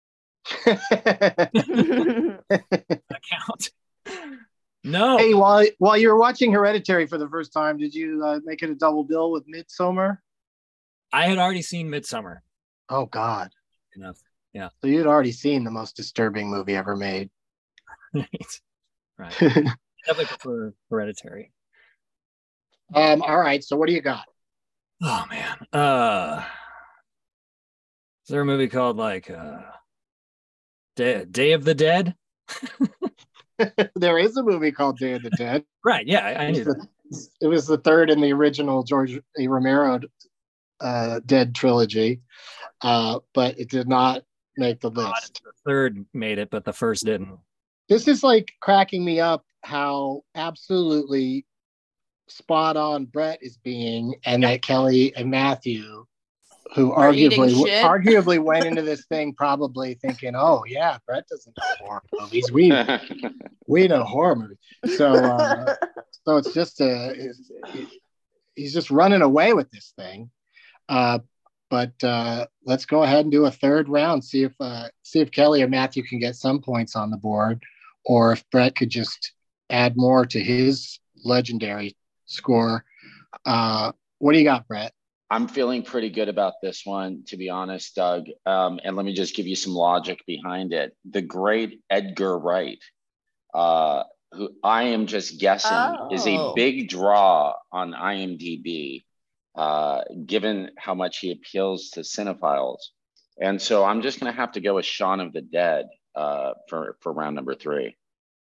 account. No, Hey, while while you were watching Hereditary for the first time, did you uh, make it a double bill with Midsommar? I had already seen Midsummer. Oh God! Enough. So you'd already seen the most disturbing movie ever made. Right. Right. Definitely prefer Hereditary. Um. All right. So what do you got? Oh man. Uh, is there a movie called like uh, Day, Day of the Dead? There is a movie called Day of the Dead. Right. Yeah, I, I It knew was, that. the, it was the third in the original George A. Romero uh, Dead trilogy, uh, but it did not make the list. The third made it, but the first didn't. This is like cracking me up how absolutely spot on Brett is being, and that Kelly and Matthew, who Are eating arguably shit. arguably went into this thing probably thinking, "Oh yeah, Brett doesn't know horror movies. We we know horror movies." So uh, so it's just a it's, he's just running away with this thing. Uh, but uh, let's go ahead and do a third round. See if uh, see if Kelly or Matthew can get some points on the board, or if Brett could just add more to his legendary score. Uh, what do you got, Brett? I'm feeling pretty good about this one, to be honest, Doug. Um, and let me just give you some logic behind it. The great Edgar Wright, uh, who I am just guessing Oh. is a big draw on IMDb, uh, given how much he appeals to cinephiles. And so I'm just going to have to go with Shaun of the Dead uh, for, for round number three.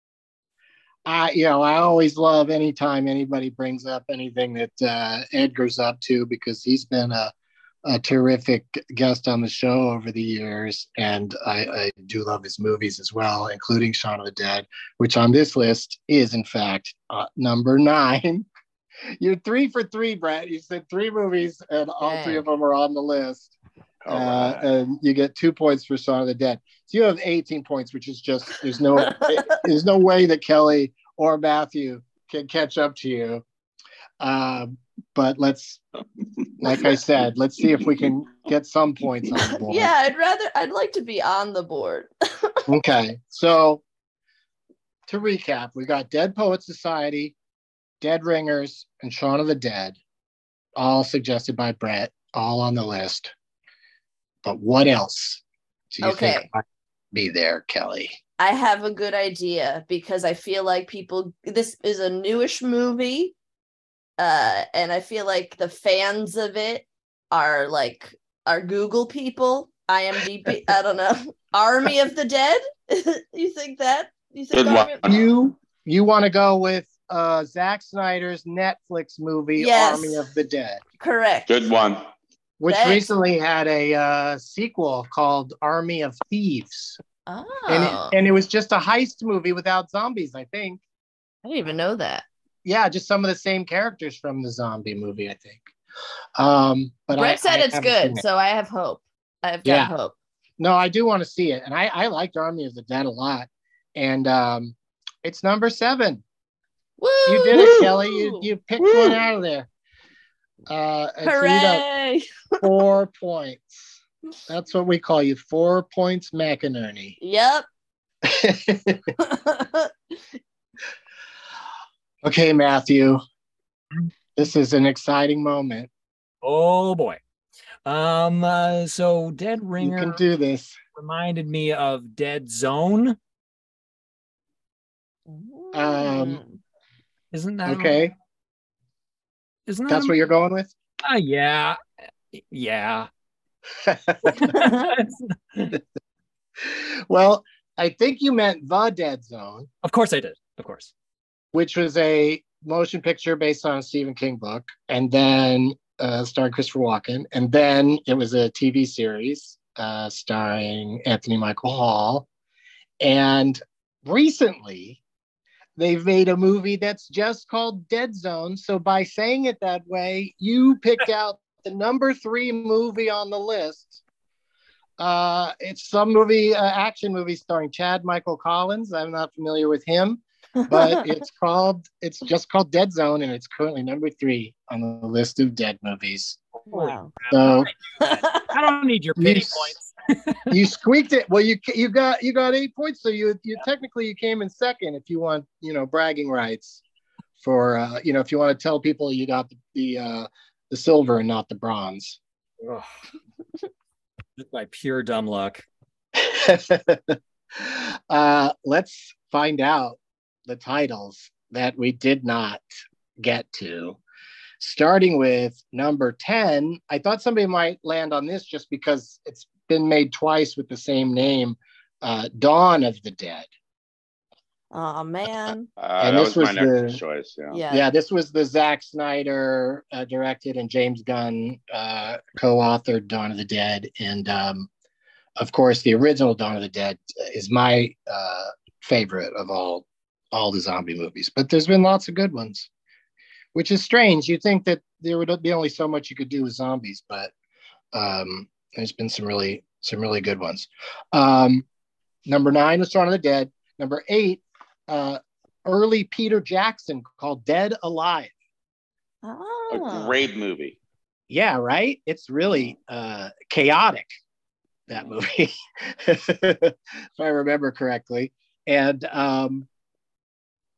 I, you know, I always love anytime anybody brings up anything that uh, Edgar's up to, because he's been a, a terrific guest on the show over the years. And I, I do love his movies as well, including Shaun of the Dead, which on this list is, in fact, uh, number nine. You're three for three, Brett. You said three movies, and all Dang. three of them are on the list. All Uh, right. and you get two points for Shaun of the Dead. So you have eighteen points, which is just, there's no there's no way that Kelly or Matthew can catch up to you. Um, but let's, like I said, let's see if we can get some points on the board. Yeah, I'd rather, I'd like to be on the board. Okay, so to recap, we got Dead Poets Society, Dead Ringers, and Shaun of the Dead, all suggested by Brett, all on the list. But what else do you Okay. think might be there, Kelly? I have a good idea, because I feel like people, this is a newish movie, uh, and I feel like the fans of it are like, are Google people, IMDb, I don't know, Army of the Dead? You think that? You think Good Army one. of- You you want to go with uh, Zack Snyder's Netflix movie, Yes. Army of the Dead, Correct. Good one. which Thanks. recently had a uh, sequel called Army of Thieves. Oh, And it, and it was just a heist movie without zombies, I think. I didn't even know that. Yeah, just some of the same characters from the zombie movie, I think. Um, but Brett I, said I it's haven't seen good, it. so I have hope. I've got Yeah. hope. No, I do want to see it. And I, I liked Army of the Dead a lot. And um, it's number seven. Woo! You did it, Kelly. You, you picked Woo! one out of there. Uh, and so you got Hooray! four points. That's what we call you. Four points, McInerney. Yep. Okay, Matthew. This is an exciting moment. Oh boy. Um. Uh, so Dead You Ringer can do this. reminded me of Dead Zone. Um, Isn't that Okay. Isn't that That's what you're going with? Uh, yeah. Yeah. Well, I think you meant The Dead Zone, Of course I did. Of course. which was a motion picture based on a Stephen King book, and then uh, starring Christopher Walken. And then it was a T V series uh, starring Anthony Michael Hall. And recently, they've made a movie that's just called Dead Zone. So by saying it that way, you picked out the number three movie on the list. Uh, it's some movie, uh, action movie starring Chad Michael Collins. I'm not familiar with him, but it's called, it's just called Dead Zone, and it's currently number three on the list of dead movies. Wow. So I don't need your pity You- points. you squeaked it. Well, you you got you got eight points, so you you technically you came in second. If you want, you know, bragging rights for uh, you know, if you want to tell people you got the the, uh, the silver and not the bronze. Ugh. Just by pure dumb luck. uh, let's find out the titles that we did not get to. Starting with number ten, I thought somebody might land on this just because it's been made twice with the same name, uh, Dawn of the Dead. Oh man. Uh, And that this was my was next the- choice. Yeah. Yeah. Yeah, this was the Zack Snyder uh, directed and James Gunn uh, co-authored Dawn of the Dead. And um, of course, the original Dawn of the Dead is my uh, favorite of all all the zombie movies. But there's been lots of good ones, which is strange. You'd think that there would be only so much you could do with zombies, but um, there's been some really some really good ones. Um, number nine was Dawn of the Dead. Number eight, uh, early Peter Jackson called Dead Alive. A Oh. great movie. Yeah, right? It's really uh, chaotic, that movie, if I remember correctly. And um,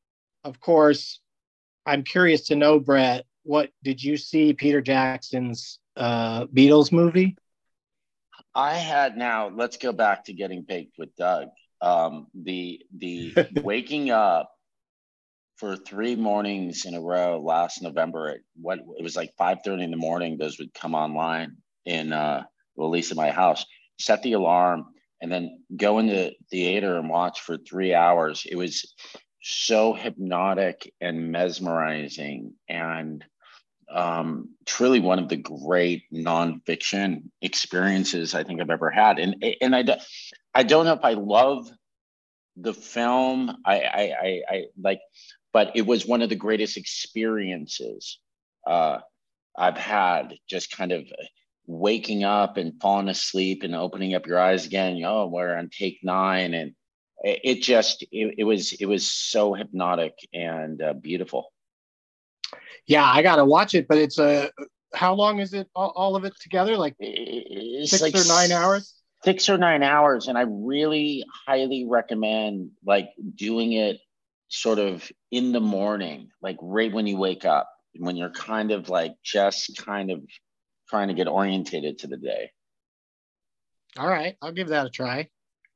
of course, I'm curious to know, Brett, what did you see Peter Jackson's uh, Beatles movie? I had now. Let's go back to Getting Baked with Doug. Um, the the waking up for three mornings in a row last November at what it was like five thirty in the morning. Those would come online in uh, well, at least in my house. Set the alarm and then go in the theater and watch for three hours. It was so hypnotic and mesmerizing, and um, truly one of the great nonfiction experiences I think I've ever had. And and I I don't know if I love the film. I I I, I like, but it was one of the greatest experiences uh, I've had. Just kind of waking up and falling asleep and opening up your eyes again. Oh, we're on take nine, and it, it just it, it was it was so hypnotic and uh, beautiful. Yeah, I gotta watch it, but it's a. How long is it? All, all of it together, like it's six like or nine hours. Six or nine hours, and I really highly recommend like doing it sort of in the morning, like right when you wake up, when you're kind of like just kind of trying to get orientated to the day. All right, I'll give that a try.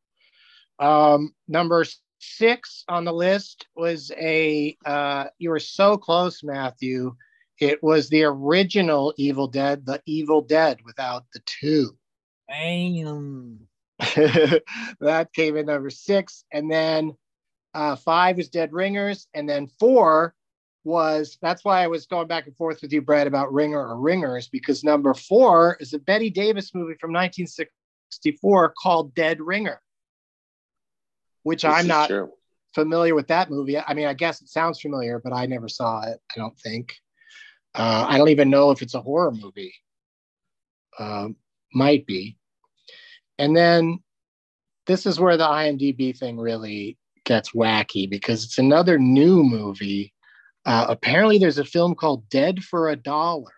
Um, number six on the list was a, uh, you were so close, Matthew. It was the original Evil Dead, The Evil Dead without the two. Damn. That came in number six. And then uh, five was Dead Ringers. And then four was, that's why I was going back and forth with you, Brett, about Ringer or Ringers, because number four is a Bette Davis movie from nineteen sixty-four called Dead Ringer, which This I'm is not true. familiar with that movie. I mean, I guess it sounds familiar, but I never saw it, I don't think. Uh, I don't even know if it's a horror movie. Um, might be. And then this is where the IMDb thing really gets wacky, because it's another new movie. Uh, apparently there's a film called Dead for a Dollar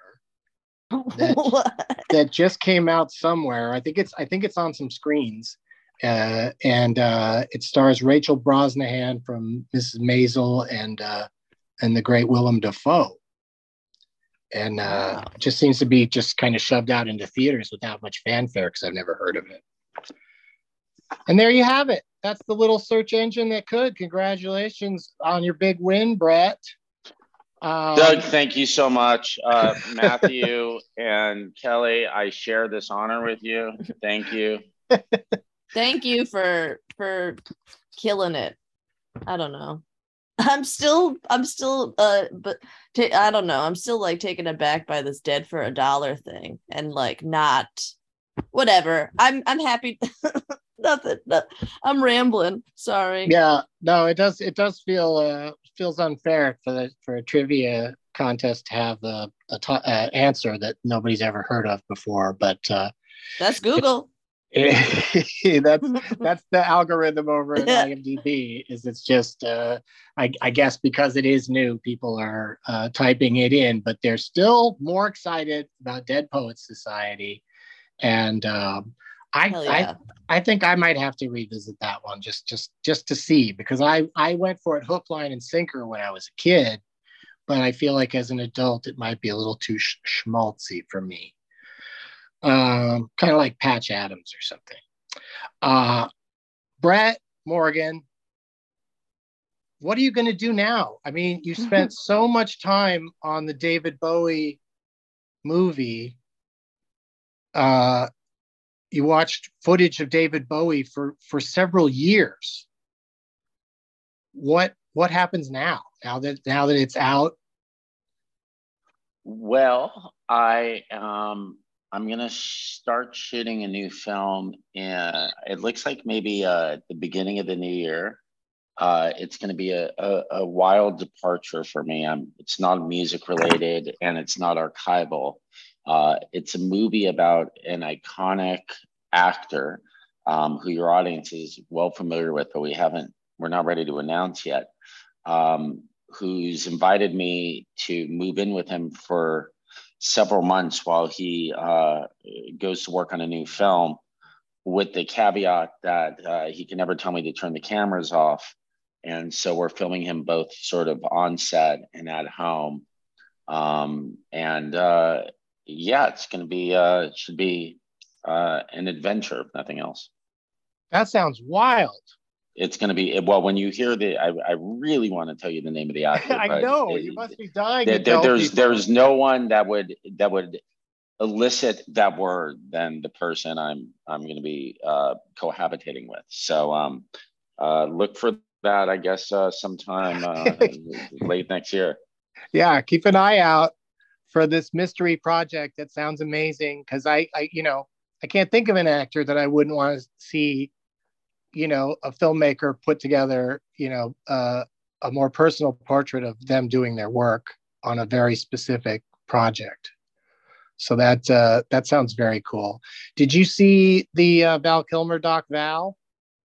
that, that just came out somewhere. I think it's I think it's on some screens. Uh, and uh, it stars Rachel Brosnahan from Missus Maisel and uh, and the great Willem Dafoe. And uh, Wow. just seems to be just kind of shoved out into theaters without much fanfare because I've never heard of it. And there you have it. That's the little search engine that could. Congratulations on your big win, Brett. Um, Doug, thank you so much. Uh, Matthew and Kelly, I share this honor with you. Thank you. Thank you for for killing it. I don't know. I'm still I'm still uh but t- I don't know. I'm still like taken aback by this Dead for a Dollar thing, and like not whatever. I'm I'm happy. Nothing. No, I'm rambling. Sorry. Yeah, no, it does. It does feel uh, feels unfair for the for a trivia contest to have a, a t- uh, answer that nobody's ever heard of before. But uh, That's Google. it, that's that's the algorithm over at IMDb. Is it's just uh, I, I guess because it is new, people are uh, typing it in, but they're still more excited about Dead Poets Society, and um, I Hell yeah. I I think I might have to revisit that one just just just to see, because I I went for it hook, line, and sinker when I was a kid, but I feel like as an adult it might be a little too sh- schmaltzy for me. Um, kind of like Patch Adams or something. Uh, Brett Morgan, what are you going to do now? I mean, you spent so much time on the David Bowie movie. Uh, you watched footage of David Bowie for, for several years. What what happens now? Now that now that it's out? Well, I um I'm gonna start shooting a new film. In, it looks like maybe uh, at the beginning of the new year. Uh, it's going to be a, a, a wild departure for me. I'm, it's not music related and it's not archival. Uh, it's a movie about an iconic actor um, who your audience is well familiar with, but we haven't, we're not ready to announce yet, um, who's invited me to move in with him for several months while he uh, goes to work on a new film, with the caveat that uh, he can never tell me to turn the cameras off. and so we're filming him both sort of on set and at home. Um, and uh, yeah, it's going to be, uh, it should be uh, an adventure, if nothing else. That sounds wild. It's going to be, well, when you hear the, I, I really want to tell you the name of the actor. I but know, it, you must be dying there, to there, tell there's people. there's no one that would that would elicit that word than the person I'm I'm going to be uh, cohabitating with. So um, uh, look for that, I guess, uh, sometime uh, late next year. Yeah, keep an eye out for this mystery project. That sounds amazing, because I, I, you know, I can't think of an actor that I wouldn't want to see, you know, a filmmaker put together, you know, uh, a more personal portrait of them doing their work on a very specific project. So that uh, that sounds very cool. Did you see the uh, Val Kilmer doc, Val?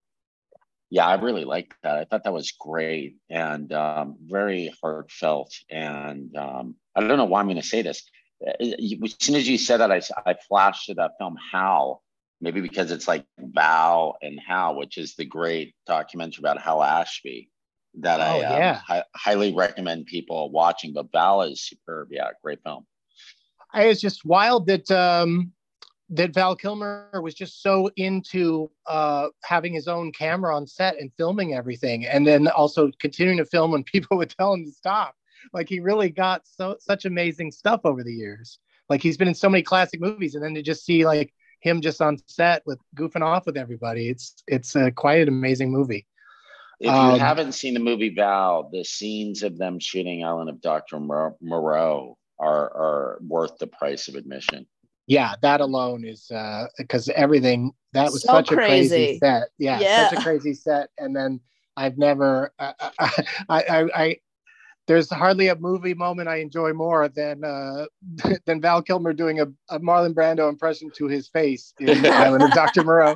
Yeah, I really liked that. I thought that was great and um, very heartfelt. And um, I don't know why I'm going to say this. As soon as you said that, I, I flashed to that film, Hal, maybe because it's like Val and Hal, which is the great documentary about Hal Ashby that Oh, I um, yeah. hi- highly recommend people watching. But Val is superb. Yeah, great film. I, it's just wild that um, that Val Kilmer was just so into uh, having his own camera on set and filming everything, and then also continuing to film when people would tell him to stop. Like, he really got so such amazing stuff over the years. Like, he's been in so many classic movies, and then to just see like him just on set with goofing off with everybody, it's it's uh, quite an amazing movie. If you Um, haven't seen the movie Val, the scenes of them shooting Ellen of Doctor Moreau are are worth the price of admission. Yeah, that alone is uh because everything that was So such a crazy crazy. set. Yeah, Yeah. such a crazy set. And then I've never uh, I, I I there's hardly a movie moment I enjoy more than uh than Val Kilmer doing a, a Marlon Brando impression to his face in Island of Doctor Moreau.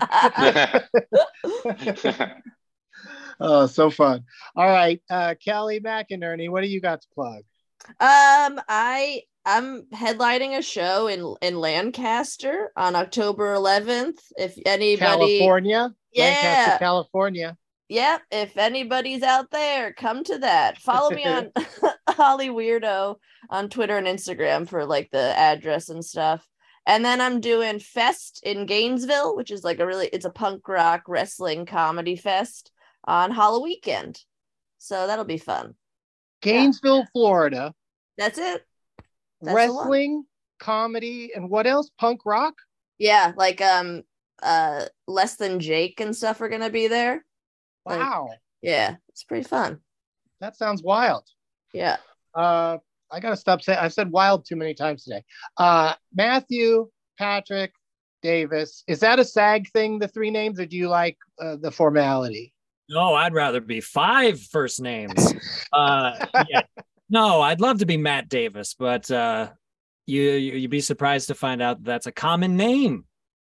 Oh, so fun. All right, uh Kelly McInerney, what do you got to plug? Um, I I'm headlining a show in in Lancaster on October eleventh. If anybody, California? Yeah. Lancaster, California. Yep, if anybody's out there, come to that. Follow me on Holly Weirdo on Twitter and Instagram for like the address and stuff. And then I'm doing Fest in Gainesville, which is like a really it's a punk rock wrestling comedy fest on Halloween weekend. So that'll be fun. Gainesville, Florida. That's it. That's the one. Wrestling, comedy, and what else? Punk rock? Yeah, like um uh Less Than Jake and stuff are gonna be there. Like, Wow. yeah, it's pretty fun. That sounds wild. Yeah. Uh, I gotta stop saying I've said wild too many times today. Uh, Matthew, Patrick, Davis. Is that a SAG thing, the three names, or do you like uh, the formality? No, I'd rather be five first names. uh, yeah. No, I'd love to be Matt Davis, but uh, you, you you'd be surprised to find out that's a common name.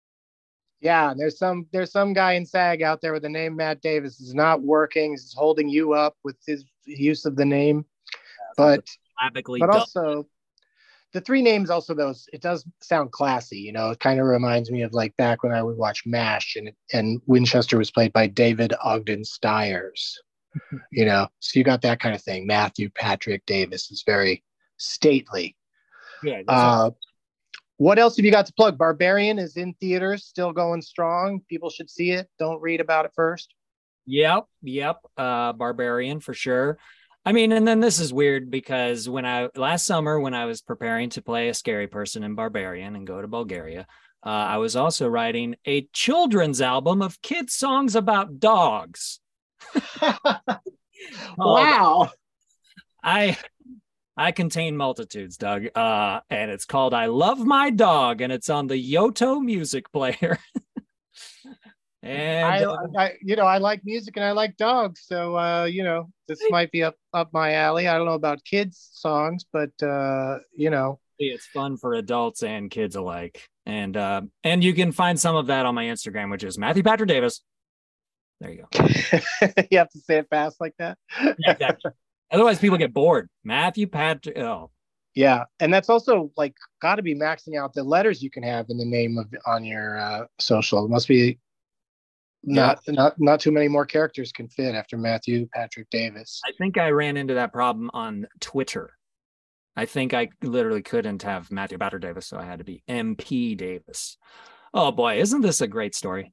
Yeah, there's some there's some guy in SAG out there with the name Matt Davis is not working. He's holding you up with his use of the name, but Syllabically but dumb. also the three names also those it does sound classy. You know, it kind of reminds me of like back when I would watch MASH and and Winchester was played by David Ogden Stiers. You know, so you got that kind of thing. Matthew Patrick Davis is very stately. Yeah, that's Uh, what else have you got to plug? Barbarian is in theaters, still going strong. People should see it. Don't read about it first. Yep, yep. Uh, Barbarian for sure. I mean, and then this is weird because when I last summer when I was preparing to play a scary person in Barbarian and go to Bulgaria, uh, I was also writing a children's album of kids songs about dogs. Wow. I I contain multitudes, Doug. Uh, and it's called I Love My Dog, and it's on the Yoto music player. and I, uh, I, you know, I like music and I like dogs, so uh, you know, this might be up up my alley. I don't know about kids songs, but uh, you know, it's fun for adults and kids alike. And uh, and you can find some of that on my Instagram, which is Matthew Patrick Davis. There you go. you have to say it fast like that. Yeah, exactly. Otherwise, people get bored. Matthew Patrick. Oh, Yeah, and that's also like got to be maxing out the letters you can have in the name of on your uh, social. It must be not yeah. not not too many more characters can fit after Matthew Patrick Davis. I think I ran into that problem on Twitter. I think I literally couldn't have Matthew Patrick Davis, so I had to be M P Davis. Oh boy, isn't this a great story?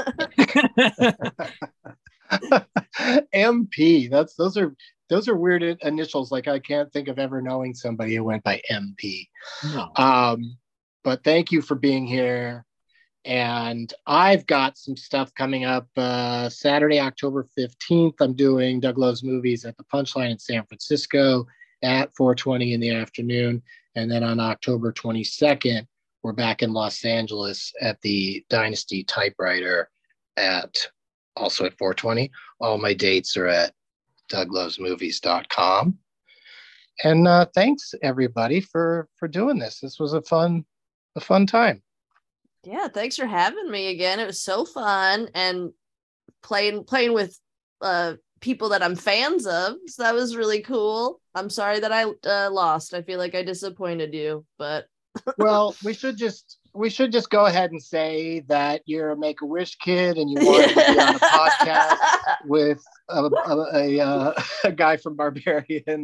M P. That's those are those are weird initials. Like I can't think of ever knowing somebody who went by M P. No. Um, but thank you for being here. And I've got some stuff coming up uh, Saturday, October fifteenth. I'm doing Doug Loves Movies at the Punchline in San Francisco at four twenty in the afternoon. And then on October twenty-second, we're back in Los Angeles at the Dynasty Typewriter at also at four twenty. All my dates are at doug loves movies dot com. And uh, thanks everybody for for doing this. This was a fun a fun time. Yeah, thanks for having me again. It was so fun and playing playing with uh, people that I'm fans of. So that was really cool. I'm sorry that I uh, lost. I feel like I disappointed you, but well, we should just we should just go ahead and say that you're a Make-A-Wish kid and you wanted to be on a podcast with a a, a, uh, a guy from Barbarian and,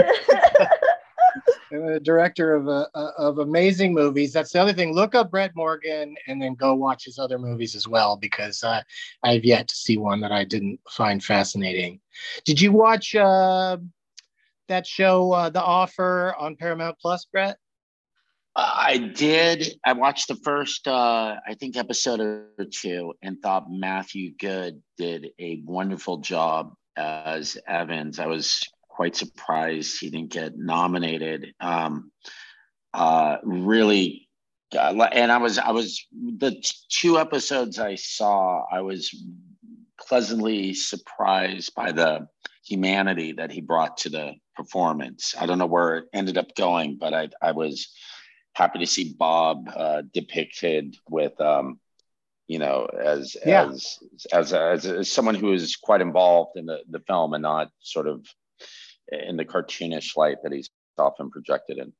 and a director of a, of amazing movies. That's the other thing. Look up Brett Morgen and then go watch his other movies as well, because uh, I've yet to see one that I didn't find fascinating. Did you watch uh, that show, uh, The Offer, on Paramount Plus, Brett? I did. I watched the first, uh, I think, episode or two and thought Matthew Good did a wonderful job as Evans. I was quite surprised he didn't get nominated. Um, uh, really, uh, and I was, I was the two episodes I saw, I was pleasantly surprised by the humanity that he brought to the performance. I don't know where it ended up going, but I, I was happy to see Bob uh, depicted with, um, you know, as, yeah. as, as, as, as someone who is quite involved in the, the film and not sort of in the cartoonish light that he's often projected in.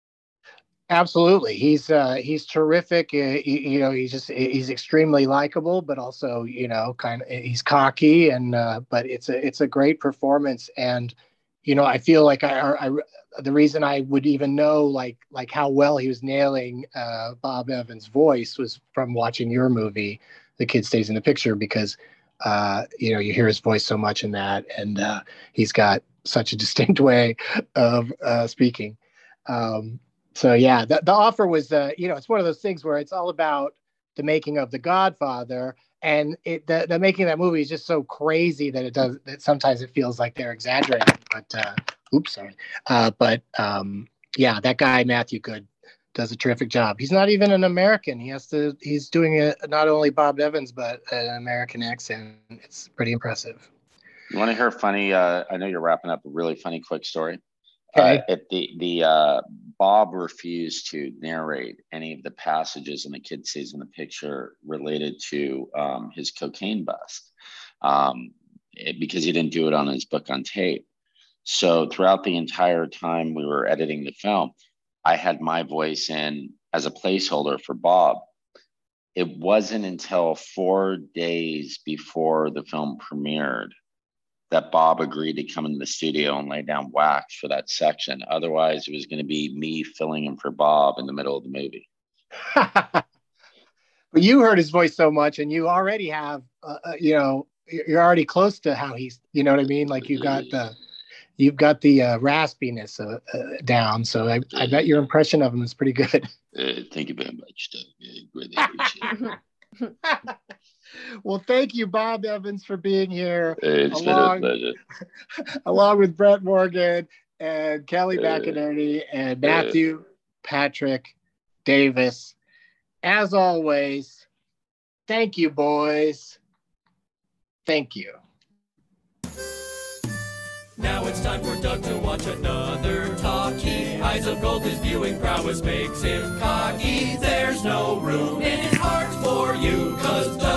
Absolutely. He's, uh, he's terrific. Uh, you, you know, he's just, he's extremely likable, but also, you know, kind of, he's cocky and, uh, but it's a, it's a great performance. And, you know, I feel like I, I, the reason I would even know like like how well he was nailing uh, Bob Evans' voice was from watching your movie, The Kid Stays in the Picture, because uh, you know, you hear his voice so much in that, and uh, he's got such a distinct way of uh, speaking. Um, so yeah, the, the Offer was uh, you know, it's one of those things where it's all about the making of The Godfather. And it, the, the making of that movie is just so crazy that it does that sometimes it feels like they're exaggerating. But uh, oops, sorry. Uh, but um, yeah, that guy Matthew Good does a terrific job. He's not even an American. He has to. He's doing a, not only Bob Evans but an American accent. It's pretty impressive. You want to hear a funny? Uh, I know you're wrapping up a really funny quick story. Okay. Uh, at the the uh, Bob refused to narrate any of the passages in The Kid Stays in the Picture related to um, his cocaine bust um, it, because he didn't do it on his book on tape. So throughout the entire time we were editing the film, I had my voice in as a placeholder for Bob. It wasn't until four days before the film premiered that Bob agreed to come into the studio and lay down wax for that section. Otherwise, it was going to be me filling in for Bob in the middle of the movie. But you heard his voice so much, and you already have, uh, you know, you're already close to how he's, you know what I mean? Like you got the, you've got the uh, raspiness uh, uh, down. So I, I bet your impression of him is pretty good. Uh, thank you very much, Doug. I really appreciate it. Well, thank you, Bob Evans, for being here. It's along, been a pleasure. Along with Brett Morgen and Kelly McInerney and Matthew Patrick Davis. As always, thank you, boys. Thank you. Now it's time for Doug to watch another talkie. Eyes of gold, his viewing prowess makes him cocky. There's no room in his heart for you, 'cause Doug